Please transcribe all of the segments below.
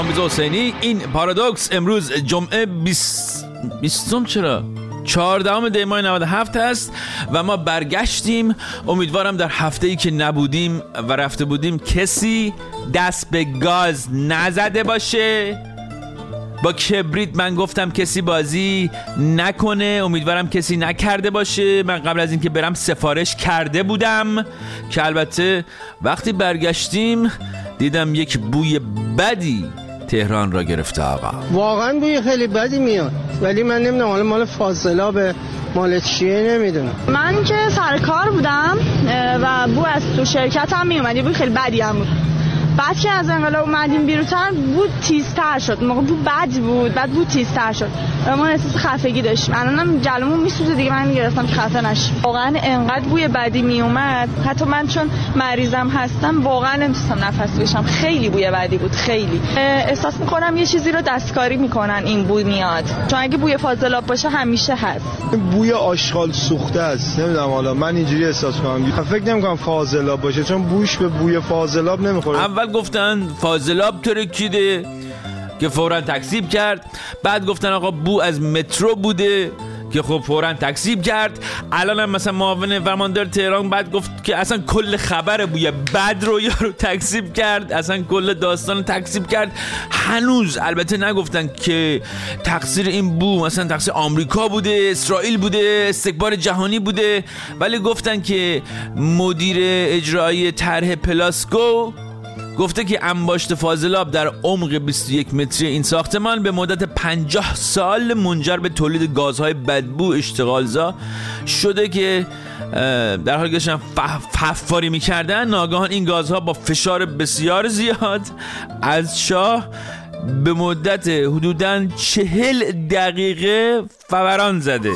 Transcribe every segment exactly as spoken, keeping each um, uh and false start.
کامبیز حسینی. این پارادوکس امروز جمعه بیست بیستم چرا؟ چهاردهم دی ماه نود و هفت هست و ما برگشتیم. امیدوارم در هفته‌ای که نبودیم و رفته بودیم کسی دست به گاز نزده باشه. با کبریت من گفتم کسی بازی نکنه، امیدوارم کسی نکرده باشه. من قبل از اینکه برم سفارش کرده بودم که البته وقتی برگشتیم دیدم یک بوی بدی تهران را گرفته. آقا واقعا بوی خیلی بدی میاد، ولی من نمیدونم حالا مال فاضلاب مال چیه نمیدونم. من که سر کار بودم و بو از تو شرکت هم میومد، بوی خیلی بدی هم بود. بعد که از انقلاب اومدیم بیرون‌تر بود تیزتر شد. موقع بود بد بود، بعد بود تیزتر شد. ما احساس خفگی داشتیم. الانم جلومون میسوزه دیگه، من میگرفتم که خفه نشیم. واقعا انقدر بوی بدی میومد، حتی من چون مریضم هستم واقعا نمیتونستم نفس بکشم. خیلی بوی بدی بود، خیلی. احساس میکنم یه چیزی رو دستکاری میکنن این بوی میاد. چون اگه بوی فاضلاب باشه همیشه هست. بوی آشغال سوخته است. نمیدونم حالا من اینجوری احساس میکنم. فکر نمیکنم فاضلاب باشه چون بوش به بوی فاضلاب نمیخوره. اول گفتن فاضلاب ترکیده که فوراً تکذیب کرد، بعد گفتن آقا بو از مترو بوده که خب فوراً تکذیب کرد. الان هم مثلا معاون فرماندار تهران بعد گفت که اصلا کل خبر بوی بد رو یارو تکذیب کرد، اصلا کل داستان تکذیب کرد. هنوز البته نگفتن که تقصیر این بو مثلا تقصیر آمریکا بوده، اسرائیل بوده، استکبار جهانی بوده، ولی گفتن که مدیر اجرایی طرح پلاسکو گفته که انباشت فاضلاب در عمق بیست و یک متری این ساختمان به مدت پنجاه سال منجر به تولید گازهای بدبو اشتغالزا شده که در حالی که داشتن حفاری میکردن ناگهان این گازها با فشار بسیار زیاد از چاه به مدت حدوداً چهل دقیقه فوران زده.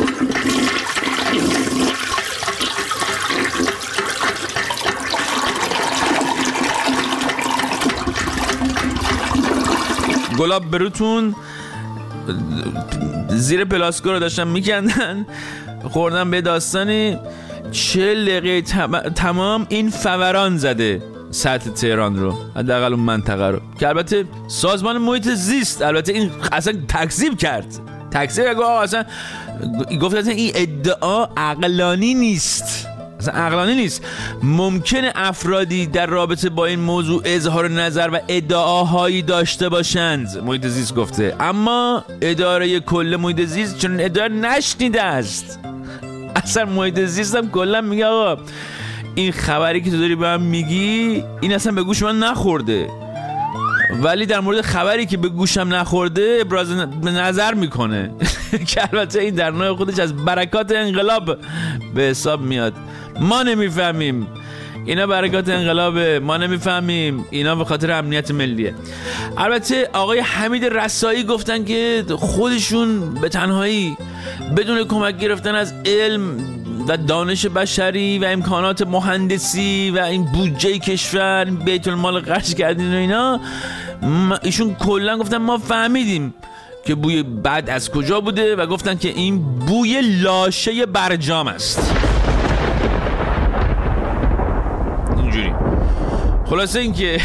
گلاب بروتون زیر پلاسکو رو داشتن میکندن، خوردن به داستانی چهل دقیقه تمام این فوران زده سطح تهران رو، حداقل اون منطقه رو، که البته سازمان محیط زیست البته این اصلا تکذیب کرد. تکذیب کرد اصلا گفت اصلا این ادعا عقلانی نیست، اصلا عقلانی نیست. ممکنه افرادی در رابطه با این موضوع اظهار نظر و ادعاهایی داشته باشند، محیط زیست گفته، اما اداره کل محیط زیست چون اداره نشنیده است. اصلا محیط زیست هم کلا میگه آقا این خبری که تو داری به من میگی این اصلا به گوش من نخورده، ولی در مورد خبری که به گوشم نخورده ابراز نظر میکنه که البته این در نوع خودش از برکات انقلاب به حساب میاد. ما نمیفهمیم، اینا برکات انقلابه، ما نمیفهمیم، اینا به خاطر امنیت ملیه. البته آقای حمید رسایی گفتن که خودشون به تنهایی بدون کمک گرفتن از علم و دانش بشری و امکانات مهندسی و این بودجه کشور بیت المال خرج کردین و اینا، ایشون کلا گفتن ما فهمیدیم که بوی بد از کجا بوده و گفتن که این بوی لاشه برجام است. اینجوری خلاصه این که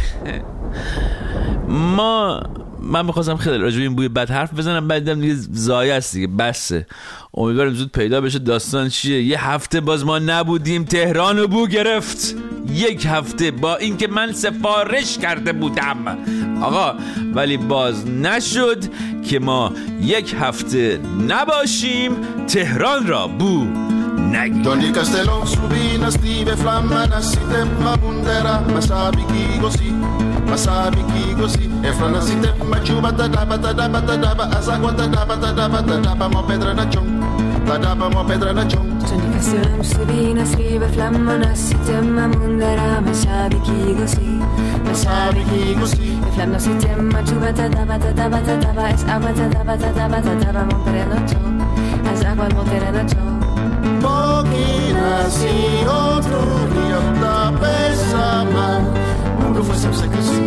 ما من می‌خواستم خیلی راجع به این بوی بد حرف بزنم، بعدم دیگه ضایع است دیگه، بسه. امیدوارم زود پیدا بشه داستان چیه. یه هفته باز ما نبودیم، تهران رو بو گرفت. یک هفته با اینکه من سفارش کرده بودم آقا، ولی باز نشد که ما یک هفته نباشیم تهران را بو نگیم. Tony Castello subì una stive flamma nascite ma bundera ma sabi chi così ma sabi chi così e fra nascite ma ciuba da da da da da da da asagua da da da da da da da mo pedra na chon da da mo pedra na chon Tony Castello subì una stive flamma nascite ma bundera ma sabi chi così ma sabi chi così e fra nascite ma ciuba da da da da da da da asagua da da da da da da da mo pedra na chon asagua mo pedra na chon Pochi nasi otro rio da pesama mundo foi sempre così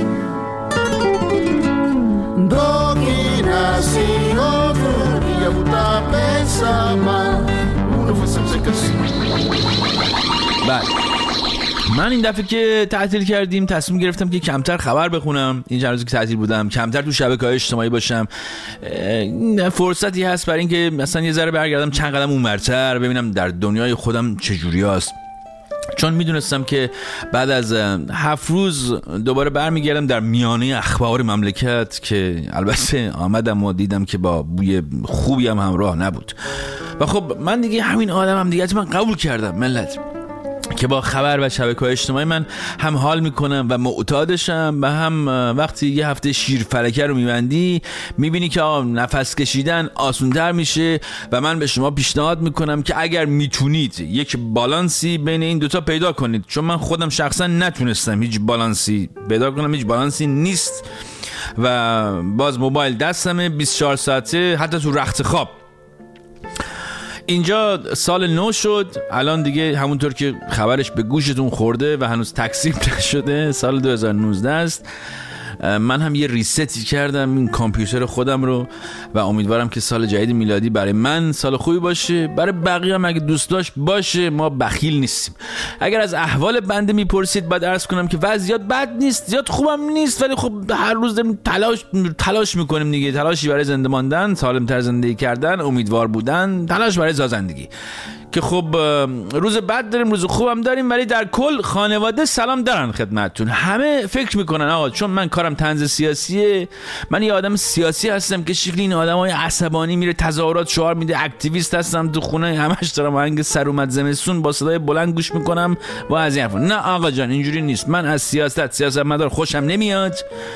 Pochi nasi otro rio da pesama mundo foi sempre così بله من این دفعه که تعطیل کردیم تصمیم گرفتم که کمتر خبر بخونم. این چند روزی که تعطیل بودم کمتر تو شبکه‌های اجتماعی باشم. فرصتی هست برای اینکه مثلا یه ذره برگردم چند قدم اونورتر ببینم در دنیای خودم چه جوریاست. چون میدونستم که بعد از هفت روز دوباره برمیگردم در میانه اخبار مملکت که البته آمدم و دیدم که با بوی خوبی هم همراه نبود. و خب من دیگه همین آدمم هم دیگه من قبول کردم ملت که با خبر و شبکه‌های اجتماعی من هم حال میکنم و معتادشم و هم وقتی یه هفته شیر فلکه رو میبندی میبینی که آقا نفس کشیدن آسان‌تر میشه و من به شما پیشنهاد میکنم که اگر میتونید یک بالانسی بین این دوتا پیدا کنید، چون من خودم شخصا نتونستم هیچ بالانسی پیدا کنم، هیچ بالانسی نیست و باز موبایل دستمه بیست و چهار ساعته حتی تو رخت خواب. اینجا سال نو شد، الان دیگه همونطور که خبرش به گوشتون خورده و هنوز تکذیب نشده سال دو هزار و نوزده است. من هم یه ریستی کردم این کامپیوتر خودم رو و امیدوارم که سال جدید میلادی برای من سال خوبی باشه، برای بقیه هم اگه دوست داشت باشه. ما بخیل نیستیم. اگر از احوال بنده میپرسید باید عرض کنم که وضعیت بد نیست، زیاد خوبم نیست، ولی خب هر روز داریم تلاش تلاش میکنیم دیگه، تلاشی برای زنده ماندن، سالم‌تر زندگی کردن، امیدوار بودن، تلاش برای زندگی. که خب روز بد داریم روز خوبم داریم، ولی در کل خانواده سلام دارن خدمتتون. همه فکر میکنن آقا چون من کارم طنز سیاسیه، من یه آدم سیاسی هستم که شکلی این آدمای عصبانی میره تظاهرات شعار میده، اکتیویست هستم تو خونه همش دارم آهنگ سر اومد زمستون با صدای بلند گوش میکنم و از این حرفا. نه آقا جان اینجوری نیست. من از سیاست سیاستمدار خوشم نمیاد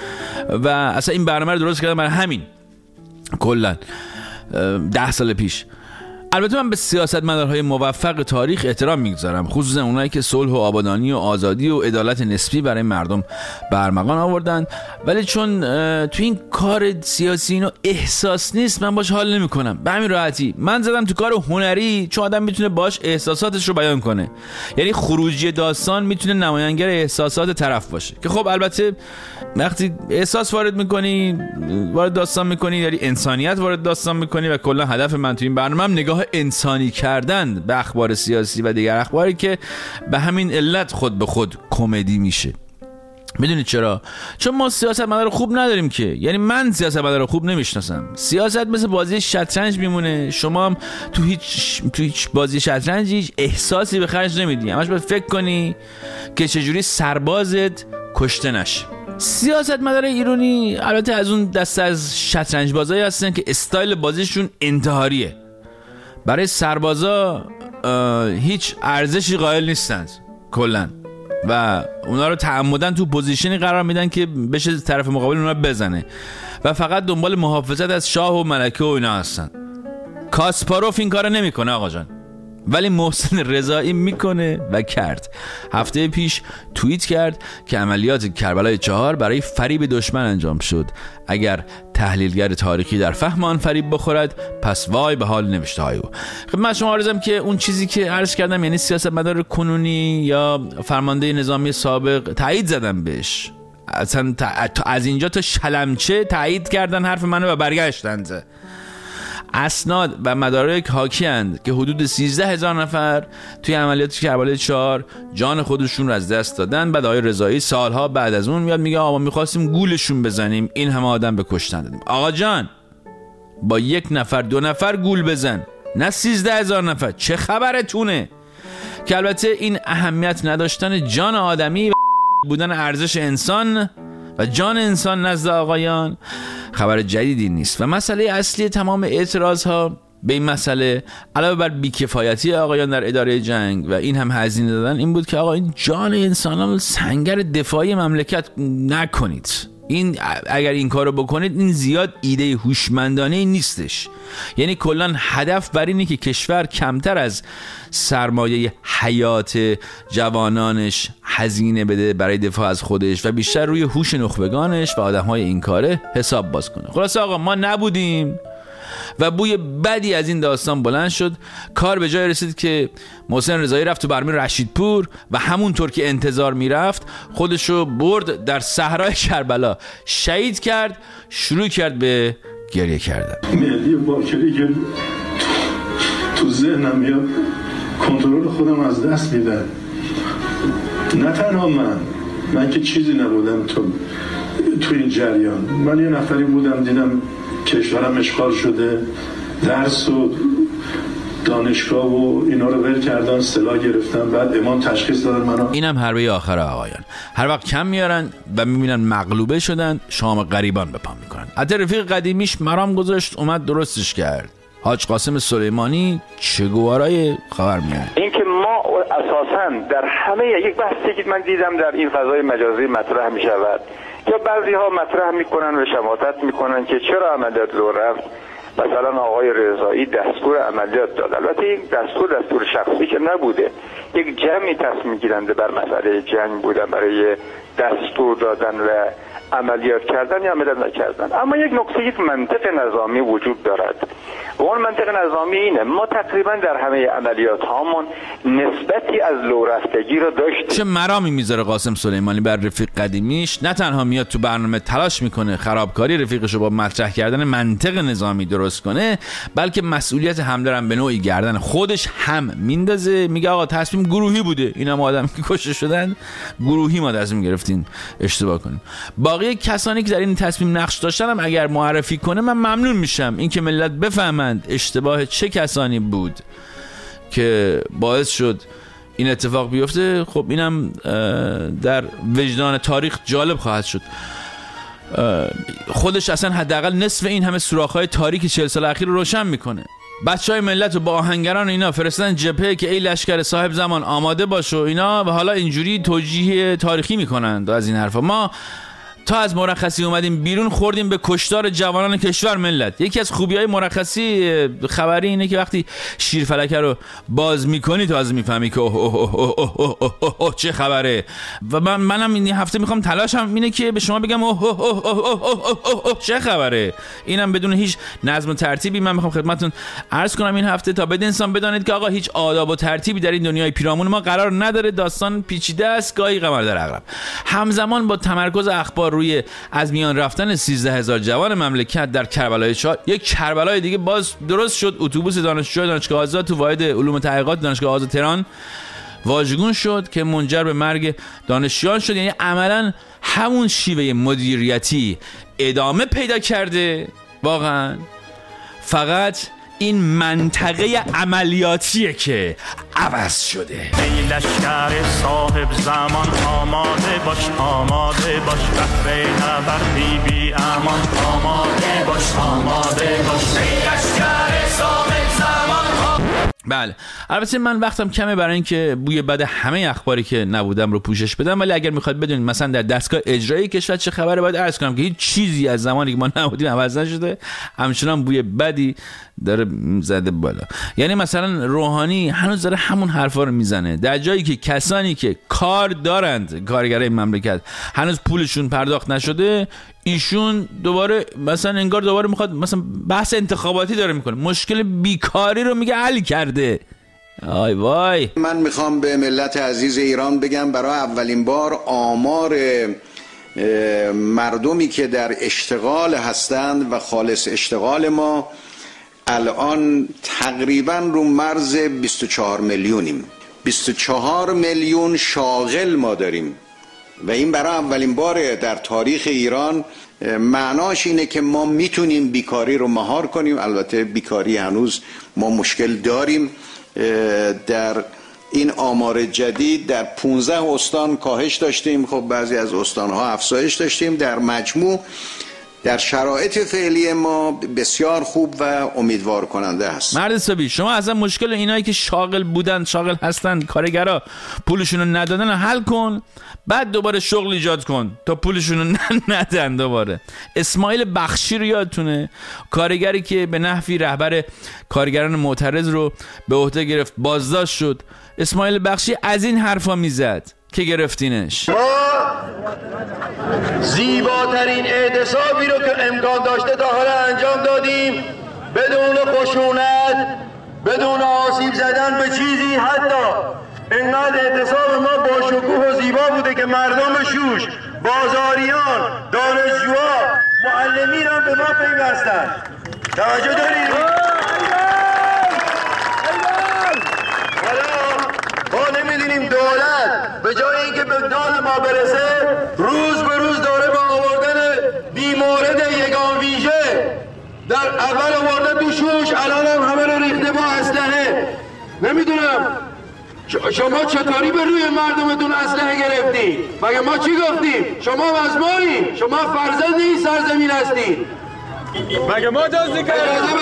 و اصلا این برنامه رو درست کردم برای همین کلا ده سال پیش. البته من به سیاستمدارهای موفق تاریخ احترام میگذارم، خصوصا اونایی که صلح و آبادانی و آزادی و عدالت نسبی برای مردم برمغان آوردن، ولی چون تو این کار سیاسی اینو احساس نیست من باش حال نمیکنم. به همین راحتی من زدم تو کار هنری، چون آدم میتونه باش احساساتش رو بیان کنه. یعنی خروجی داستان میتونه نمایانگر احساسات طرف باشه که خب البته وقتی احساس وارد میکنی، وارد داستان میکنی، یعنی انسانیت وارد داستان میکنی و کلا هدف من تو این برنامه هم نگاه انسانی کردن به اخبار سیاسی و دیگر اخباری که به همین علت خود به خود کمدی میشه. میدونید چرا؟ چون ما سیاستمدار خوب نداریم که، یعنی من سیاستمدار خوب نمیشناسم. سیاست مثل بازی شطرنج میمونه، شما هم تو هیچ تو هیچ بازی شطرنج هیچ احساسی به خرج نمیدی، همش باید فکر کنی که چجوری سربازت کشته نشه. سیاستمدار ایرانی البته از اون دست از شطرنج بازایی هستن که استایل بازیشون انتحاریه. برای سربازا هیچ ارزشی قائل نیستند کلا و اونا رو تعمدن تو پوزیشنی قرار میدن که بشه طرف مقابل اونا بزنه و فقط دنبال محافظت از شاه و ملکه و اینا هستن. کاسپاروف این کارو نمیکنه آقا جان، ولی محسن رضایی میکنه و کرد. هفته پیش توییت کرد که عملیات کربلای چهار برای فریب دشمن انجام شد. اگر تحلیلگر تاریخی در فهم آن فریب بخورد پس وای به حال نوشته های او. خب من شما عرضم که اون چیزی که عرض کردم، یعنی سیاستمدار کنونی یا فرمانده نظامی سابق تایید زدم بهش، اصلا از اینجا تا شلمچه تایید کردن حرف منو و برگشتند. اسناد و مدارک حاکی اند که حدود سیزده هزار نفر توی عملیات کربلای چهار جان خودشون رو از دست دادن. بعد آقای رضایی سالها بعد از اون میاد میگه آقا ما میخواستیم گولشون بزنیم، این همه آدم به کشتن دادیم. آقا جان با یک نفر دو نفر گول بزن، نه سیزده هزار نفر. چه خبرتونه؟ که البته این اهمیت نداشتن جان آدمی و بودن ارزش انسان و جان انسان نزد آقایان خبر جدیدی نیست و مسئله اصلی تمام اعتراض ها به این مسئله علاوه بر بیکفایتی آقایان در اداره جنگ و این هم هزینه دادن این بود که آقا این جان انسان سنگر دفاعی مملکت نکنید. این اگر این کارو بکنید این زیاد ایده هوشمندانه نیستش. یعنی کلا هدف بر اینه که کشور کمتر از سرمایه حیات جوانانش هزینه بده برای دفاع از خودش و بیشتر روی هوش نخبگانش و آدمهای این کاره حساب باز کنه. خلاص آقا ما نبودیم و بوی بدی از این داستان بلند شد. کار به جای رسید که محسن رضایی رفت تو برمی رشیدپور و همونطور که انتظار میرفت خودشو برد در صحرای کربلا، شهید کرد، شروع کرد به گریه کردن. مهدی باکری که تو ذهنم میاد کنترل خودم از دست میدم. نه تنها من من که چیزی نبودم تو تو این جریان. من یه نفری بودم دیدم کشورم اشغال شده، درس و دانشگاه و اینا رو ول کردن، سلاح گرفتن، بعد امام تشخیص دادن منو. اینم حربه آخر آقایان. هر وقت کم میارن و میبینن مغلوبه شدن، شام غریبان به پا میکنن. حتی رفیق قدیمیش مرام گذاشت اومد درستش کرد. حاج قاسم سلیمانی چگوارای خبر میاد. این که ما اساساً در همه یک بحثی که من دیدم در این فضای مجازی مطرح میشود یا بعضی ها مطرح میکنن و شماتت میکنن که چرا عملیات رو رفت. مثلا آقای رضایی دستور عملیات داد. البته این دستور دستور شخصی که نبوده، یک جمعی تصمیم گیرنده بر مسئله جنگ بودن برای دستور دادن و عملیات کردن یا عملیات نکردن. اما یک نکته، یک منطق نظامی وجود دارد و اون منطق نظامی اینه: ما تقریبا در همه عملیات هامون نسبتی از لو رفتگی رو داشتیم. چه مرامی میذاره قاسم سلیمانی بر رفیق قدیمیش؟ نه تنها میاد تو برنامه تلاش میکنه خرابکاری رفیقشو با مطرح کردن منطق نظامی درست کنه، بلکه مسئولیت حمله رو به نوعی گردن خودش هم میندازه. میگه آقا تصمیم گروهی بوده، اینا ما آدم که کشته شدن گروهی ما تصمیم گرفتین اشتباه کنیم. باقی کسانی که در این تصمیم نقش داشتن هم اگر معرفی کنه من ممنون میشم، این که ملت بفهمند اشتباه چه کسانی بود که باعث شد این اتفاق بیفته. خب اینم در وجدان تاریخ جالب خواهد شد. خودش اصلا حداقل نصف این همه سوراخ‌های تاریک چهل سال اخیر رو روشن میکنه. بچهای ملت رو با آهنگران اینا فرستادن جبهه که ای لشکر صاحب زمان آماده باش و اینا، و حالا اینجوری توجیه تاریخی میکنن از این حرفا. ما تا از مرخصی اومدیم بیرون خوردیم به کشتار جوانان کشور ملت. یکی از خوبی‌های مرخصی خبری اینه که وقتی شیرفلکه رو باز میکنی تازه میفهمی که اوه اوه اوه اوه اوه اوه اوه چه خبره. و من منم این هفته میخوام تلاشم اینه که به شما بگم اوه اوه اوه اوه اوه اوه چه خبره. اینم بدون هیچ نظم و ترتیبی من میخوام خدمتتون عرض کنم این هفته، تا بده انسان بدانید که آقا هیچ آداب و ترتیبی در این دنیای پیرامون ما قرار نداره. داستان پیچیده است، گاهی قمر در عقرب. همزمان با تمرکز اخبار روی از میان رفتن سیزده هزار جوان مملکت در کربلای چهار، یک کربلای دیگه باز درست شد. اتوبوس دانشجوی دانشگاه آزاد تو واحد علوم تحقیقات دانشگاه آزاد تهران واژگون شد که منجر به مرگ دانشجویان شد. یعنی عملا همون شیوه مدیریتی ادامه پیدا کرده. واقعا فقط این منطقه عملیاتیه که عوض شده. ای لشکر صاحب زمان آماده باش، آماده باش، بحر نبردی بی امان، آماده باش، آماده باش، ای لشکر صاحب زمان. بله البته من وقتم کمه برای اینکه بوی بد همه اخباری که نبودم رو پوشش بدم، ولی اگر میخواد بدونید مثلا در دستگاه اجرایی کشور چه خبره، باید عرض کنم که هیچ چیزی از زمانی که ما نبودیم عوض نشده، همچنان بوی بدی داره زده بالا. یعنی مثلا روحانی هنوز داره همون حرفا رو میزنه، در جایی که کسانی که کار دارند، کارگرای مملکت، هنوز پولشون پرداخت نشده، ایشون دوباره مثلا انگار دوباره میخواد مثلا بحث انتخاباتی داره میکنه، مشکل بیکاری رو میگه حل کرده. آی وای. من میخوام به ملت عزیز ایران بگم برای اولین بار آمار مردمی که در اشتغال هستند و خالص اشتغال ما الان تقریبا رو مرز بیست و چهار میلیونیم. بیست و چهار میلیون شاغل ما داریم و این برای اولین باره در تاریخ ایران. معناش اینه که ما میتونیم بیکاری رو مهار کنیم. البته بیکاری هنوز ما مشکل داریم. در این آمار جدید در پانزده استان کاهش داشتیم، خب بعضی از استانها افزایش داشتیم. در مجموع در شرایط فعلی ما بسیار خوب و امیدوار کننده است. مرد حسابی شما اصلا مشکل اینایی که شاغل بودن، شاغل هستن، کارگرا پولشون رو ندادن رو حل کن، بعد دوباره شغل ایجاد کن تا پولشون رو ندن دوباره. اسماعیل بخشی رو یادتونه، کارگری که به نحوی رهبر کارگران معترض رو به عهده گرفت، بازداشت شد. اسماعیل بخشی از این حرفا میزد که گرفتینش. ما زیباترین اعتصابی رو که امکان داشته تا حالا انجام دادیم، بدون خشونت، بدون آسیب زدن به چیزی. حتی اینقدر اعتصاب ما با شکوه و زیبا بوده که مردم شوش، بازاریان، دانشجوها، معلمین هم به ما پیوستن. توجه دارید؟ حالا ما نمیدونیم دولت به جای اینکه به داد ما برسه روز به روز داره با آوردن بیمورد یگان ویژه در اول آورده تو شوش، الان هم همه رو ریخته با اسلحه. نمیدونم شما چطوری به روی مردمتون اسلحه گرفتی؟ مگه ما چی گفتیم؟ شما از مایی، شما فرزند این سرزمین هستی. مگه ما دزدی کردیم؟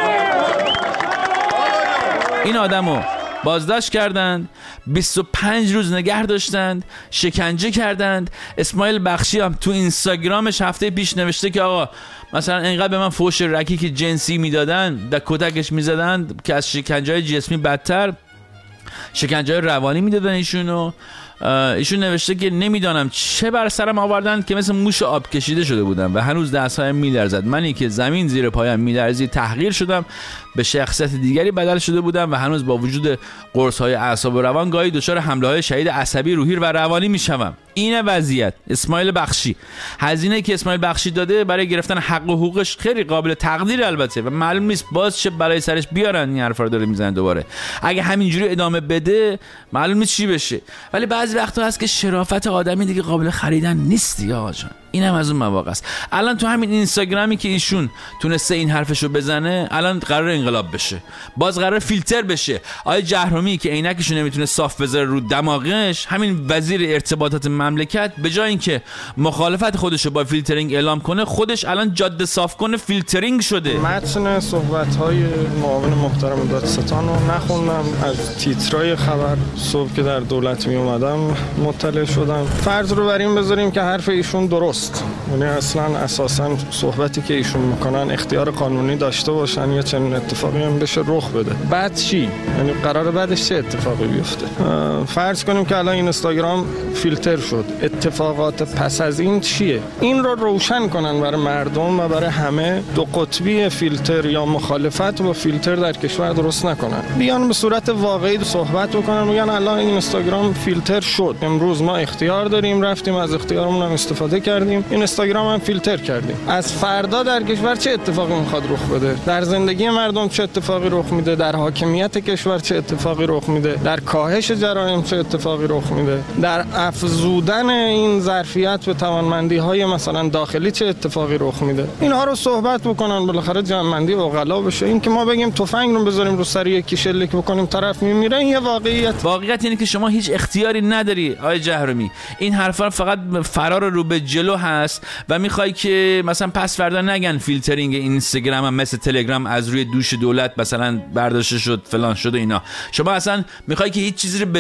این آدمو بازداشت کردند، بیست و پنج روز نگه داشتند، شکنجه کردند. اسماعیل بخشی هم تو اینستاگرامش هفته پیش نوشته که آقا مثلا اینقدر به من فحش رکیک جنسی میدادن، در کتکش میزدن که از شکنجه‌های جسمی بدتر شکنجه‌های روانی میدادن ایشونو. ایشون نوشته که نمیدانم چه بر سرم آوردن که مثل موش آب کشیده شده بودم و هنوز دستهایم میلرزد. منی که زمین زیر پایم میلرزید تحقیر شدم، به شخصیت دیگری بدل شده بودم و هنوز با وجود قرص‌های اعصاب و روان گاهی دچار حمله‌های شدید عصبی، روحی و روانی میشوم. این وضعیت. اسماعیل بخشی. هزینه‌ای که اسماعیل بخشی داده برای گرفتن حق و حقوقش خیلی قابل تقدیر البته و معلوم نیست باز چه برای سرش بیارن. این حرفا رو داره میزنه دوباره. اگه همینجوری ادامه بده معلوم نیست چی بشه. ولی بعضی وقتا هست که شرافت آدمی دیگه قابل خریدن نیست یا آقا جان. اینم از اون مواقع است. الان تو همین اینستاگرامی که ایشون تونسته این حرفشو بزنه، الان قرار انقلاب بشه، باز قرار فیلتر بشه. آقای جهرومی که عینکشو نمیتونه صاف بذاره رو دماغش، همین وزیر ارتباطات مملکت، به جای اینکه مخالفت خودشو با فیلترینگ اعلام کنه، خودش الان جاده صاف کنه فیلترینگ شده. متن صحبت‌های معاون محترم دادستان رو نخوندم، از تیترای خبر صبح که در دولت می اومدم مطلع شدم. فرض رو بر این بذاریم که حرف ایشون درست، یعنی اصلا اساسا صحبتی که ایشون میکنن اختیار قانونی داشته باشن یا چنین اتفاقی هم بشه رخ بده. بعد چی؟ یعنی قراره بعدش چه اتفاقی بیفته؟ فرض کنیم که الان اینستاگرام فیلتر شد، اتفاقات پس از این چیه؟ این رو روشن کنن برای مردم و برای همه. دو قطبی فیلتر یا مخالفت با فیلتر در کشور درست نکنن، بیان به صورت واقعی صحبت بکنن، میگن الان اینستاگرام فیلتر شد، امروز ما اختیار داریم، رفتیم از اختیارمون هم استفاده کردیم، اینستاگرام هم فیلتر کردیم. از فردا در کشور چه اتفاقی میخواد رخ بده؟ در زندگی مردم چه اتفاقی رخ میده؟ در حاکمیت کشور چه اتفاقی رخ میده؟ در کاهش جرایم چه اتفاقی رخ میده؟ در افزودن این ظرفیت به توانمندی های مثلا داخلی چه اتفاقی رخ میده؟ اینها رو صحبت بکنن، بالاخره جمع‌بندی عقلا بشه. این که ما بگیم تفنگ رو بذاریم رو سر یکی شلیک بکنیم طرف میمیره، این یه واقعیت. واقعیت اینه که شما هیچ اختیاری نداری آقای جهرومی. این حرفا فقط فرار رو به جلو هست و میخوای که مثلا پس فردا نگن فیلترینگ اینستاگرام هم مثل تلگرام از روی دوش دولت مثلا برداشته شد فلان شد و اینا. شما اصلا میخوای که هیچ چیزی رو به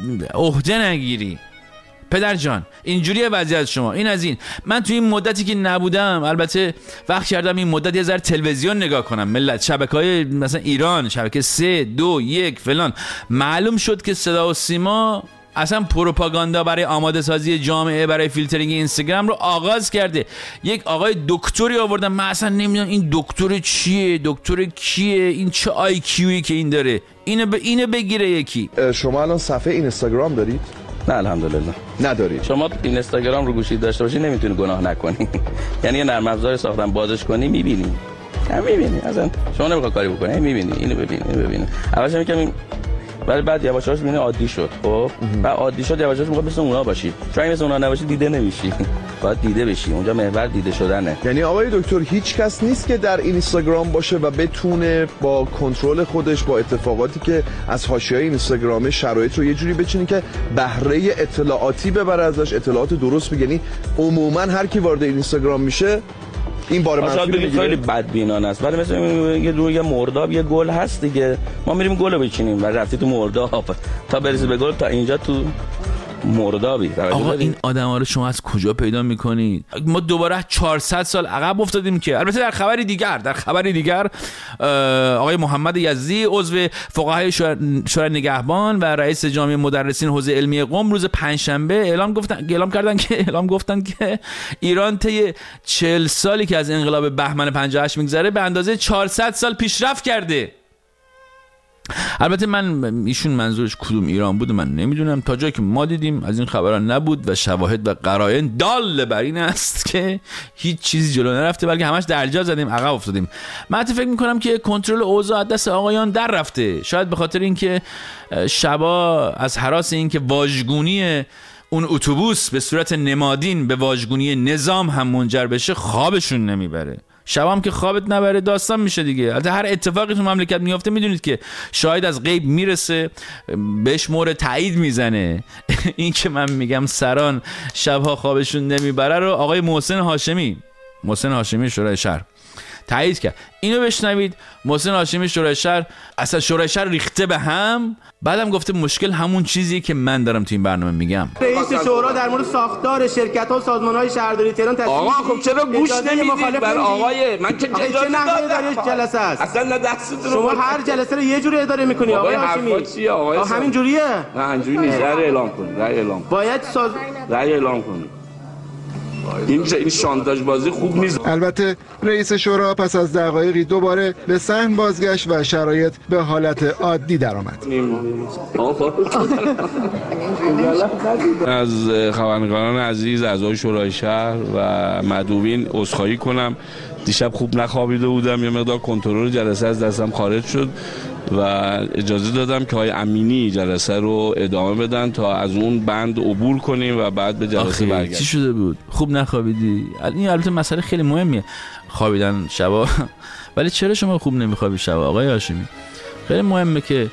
عهده نگیری. پدر جان اینجوریه وضعیت شما. این از این. من تو این مدتی که نبودم البته وقت کردم این مدت یه ذره تلویزیون نگاه کنم، ملت شبکه‌های مثلا ایران، شبکه سه دو یک فلان، معلوم شد که صدا و سیما اصلا پروپاگاندا برای آماده سازی جامعه برای فیلترینگ اینستاگرام رو آغاز کرده. یک آقای دکتری آوردن، من اصلا نمیدونم این دکتر چیه، دکتر کیه، این چه آی کیویی که این داره، اینو به اینو بگیره یکی. شما الان صفحه اینستاگرام دارید؟ نه الحمدلله ندارید. شما اینستاگرام رو گوشی داشته باشی نمیتونی گناه نکنی. یعنی یه نرم افزار ساختن بازش کنی میبینی، هم میبینی، اصلا شما نمیخواد کاری بکنی، میبینی، اینو ببین، اینو ببین. اولش میگم این، ولی بعد یواش یواش میبینی عادی شد. خب بعد عادی شد یواش یواش میگه مثل اونا باشی. چون مثل اونا نباشی دیده نمیشی. باید دیده بشی. اونجا محور دیده شدنه. یعنی آقای دکتر هیچ کس نیست که در اینستاگرام باشه و بتونه با کنترل خودش، با اتفاقاتی که از حاشیه‌های اینستاگرام شرایط رو یه جوری بچینه که بهره اطلاعاتی ببره ازش، اطلاعات درست بگه. یعنی عموما هر کی وارد اینستاگرام میشه این بار منفی بگید خیلی بدبینانه است. ولی مثلا یه دور یه مرداب یه گل هست دیگه، ما میریم گل رو بچینیم و رفتی تو مرداب تا برسی به گل، تا اینجا تو مردابی. آقا این آدما رو شما از کجا پیدا میکنید؟ ما دوباره چهارصد سال عقب افتادیم. که البته در خبری دیگر در خبری دیگر آقای محمد یزدی عضو فقهای شورای نگهبان و رئیس جامعه مدرسین حوزه علمی قم روز پنجشنبه اعلام گفتن اعلام کردن که اعلام گفتن که ایران طی چهل سالی که از انقلاب بهمن پنجاه و هشت میگذره به اندازه چهارصد سال پیشرفت کرده. البته من ایشون منظورش کدوم ایران بود من نمیدونم، تا جایی که ما دیدیم از این خبران نبود و شواهد و قرائن دال بر این است که هیچ چیزی جلو نرفته بلکه همش درجا زدیم عقب افتادیم. من حتی فکر میکنم که کنترل اوضاع از دست آقایان در رفته، شاید به خاطر اینکه شبا از هراس اینکه واژگونی اون اتوبوس به صورت نمادین به واژگونی نظام هم منجر بشه خوابشون نمیبره. شبام که خوابت نبره داستان میشه دیگه. البته هر اتفاقی تو مملکت میافته میدونید که شاید از غیب میرسه بهش مهر تایید میزنه. این که من میگم سران شبها خوابشون نمیبره رو آقای محسن هاشمی محسن هاشمی شورای شهر تایید کرد. اینو بشنوید. محسن هاشمی شورای شهر اصلا شورای شهر ریخته به هم، بعدم گفته مشکل همون چیزیه که من دارم تو این برنامه میگم. رئیس شورا در مورد ساختار شرکت‌ها و سازمان‌های شهرداری تهران تصمیم آقا خب چرا گوش نمیدید بر آقای من که اجازه ندادم جلسه است. اصلا نه دستتون شما هر جلسه رو یه جوری اداره می‌کنی آقای هاشمی. آقا همین جوریه؟ نه اینجوری نیست. رأی اعلام کن. رأی اعلام کن. باید ساز رأی اعلام کنی. این این شانتاژ بازی خوب نیست. البته رئیس شورا پس از دقایقی دوباره به صحن بازگشت و شرایط به حالت عادی درآمد. از خبرنگاران عزیز اعضای شورای شهر و مدعوین عذرخواهی کنم. دیشب خوب نخوابیده بودم، یه مقدار کنترل جلسه از دستم خارج شد و اجازه دادم که آقای امینی جلسه رو ادامه بدن تا از اون بند عبور کنیم و بعد به جلسه برگردیم. چی شده بود؟ خوب نخوابیدی؟ این البته مسئله خیلی مهمیه خوابیدن شبا. ولی چرا شما خوب نمیخوابی شبا آقای هاشمی؟ خیلی مهمه که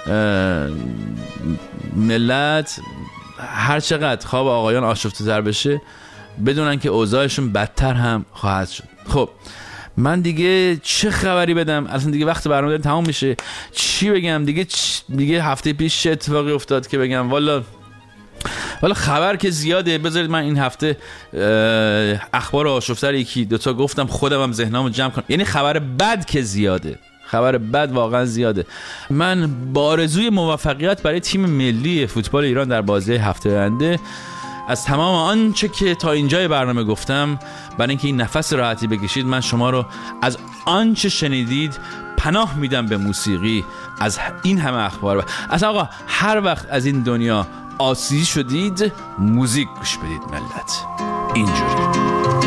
ملت هر چقدر خواب آقایان آشفته تر بشه بدونن که اوضاعشون بدتر هم خواهد شد. خب من دیگه چه خبری بدم؟ اصلا دیگه وقت برنامه تمام میشه. چی بگم دیگه؟ دیگه هفته پیش چه اتفاقی افتاد که بگم؟ والا والا خبر که زیاده. بذارید من این هفته اخبار آشفتر یکی دوتا گفتم خودم هم ذهنامو جمع کنم. یعنی خبر بد که زیاده، خبر بد واقعا زیاده. من با آرزوی موفقیت برای تیم ملی فوتبال ایران در بازی هفته آینده از تمام آنچه که تا اینجای برنامه گفتم، برای اینکه این نفس راحتی بکشید، من شما رو از آنچه شنیدید پناه میدم به موسیقی از این همه اخبار. اصلا آقا هر وقت از این دنیا آسیب شدید موزیک گوش بدید ملت. اینجوری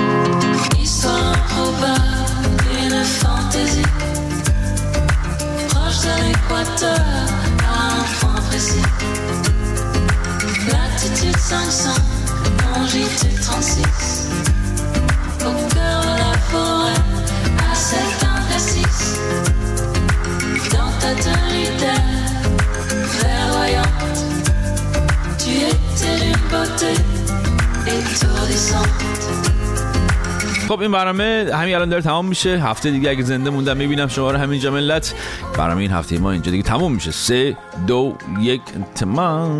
cinq cents, mon J T trente-six au cœur de la forêt, à sept imprécis dans ta tenue d'air verdoyante, tu étais d'une beauté étourdissante. خب این برنامه همین الان داره تمام میشه. هفته دیگه اگه زنده موندم میبینم شما رو همینجا ملت. برنامه این هفته ما اینجا دیگه تمام میشه. سه دو یک تمام.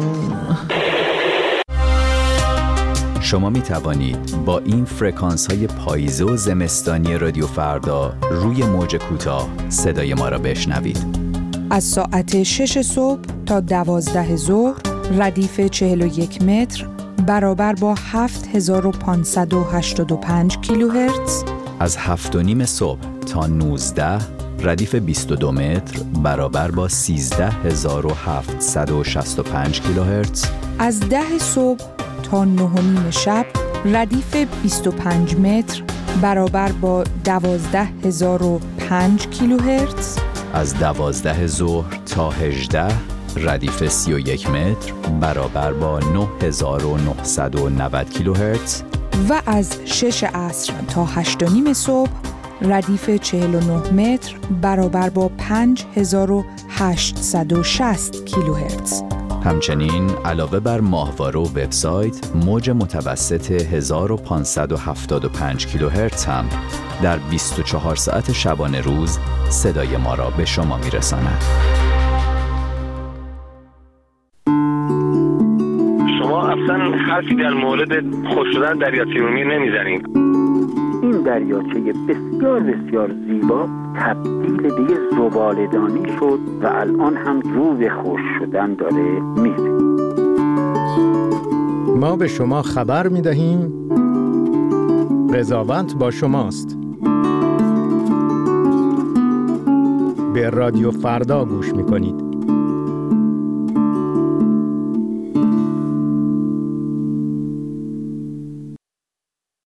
شما می توانید با این فرکانس های پاییزه و زمستانی رادیو فردا روی موج کوتاه صدای ما را بشنوید. از ساعت شش صبح تا دوازده ظهر ردیف چهل و یک متر برابر با هفت هزار و پانصد و هشتاد و پنج کیلوهرتز. از هفت و نیم صبح تا نوزده ردیف بیست و دو متر برابر با سیزده هزار و هفتصد و شصت و پنج کیلوهرتز. از ده صبح تا نه و نیم شب ردیف بیست و پنج متر برابر با دوازده هزار و پنج کیلوهرتز. از دوازده ظهر تا هجده ردیف سی و یک متر برابر با نه هزار و نهصد و نود کیلوهرتز. و از شش عصر تا هشت و نیم صبح ردیف چهل و نه متر برابر با پنج هزار و هشتصد و شصت کیلوهرتز. همچنین علاوه بر ماهواره و وبسایت، موج متوسط هزار و پانصد و هفتاد و پنج کیلوهرتز هم در بیست و چهار ساعت شبانه روز صدای ما را به شما میرساند. شما اصلا حرفی در مورد خوش شدن دریاچه ارومیه نمیزنید. این دریاچه بسیار بسیار زیبا تبدیل به یه زباله‌دانی شد و الان هم رو به خشک شدن داره میره. ما به شما خبر میدهیم قضاوت با شماست. به رادیو فردا گوش میکنید.